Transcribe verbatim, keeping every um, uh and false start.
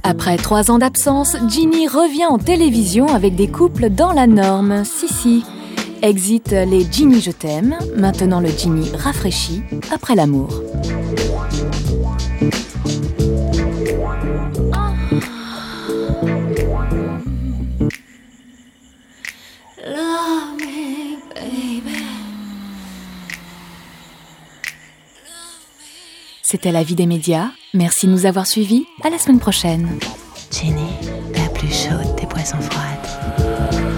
Après trois ans d'absence, Ginny revient en télévision avec des couples dans la norme. Si, si. Exit les Ginny je t'aime, maintenant le Ginny rafraîchi après l'amour. C'était La Vie des médias. Merci de nous avoir suivis. À la semaine prochaine. Ginny, la plus chaude des boissons froides.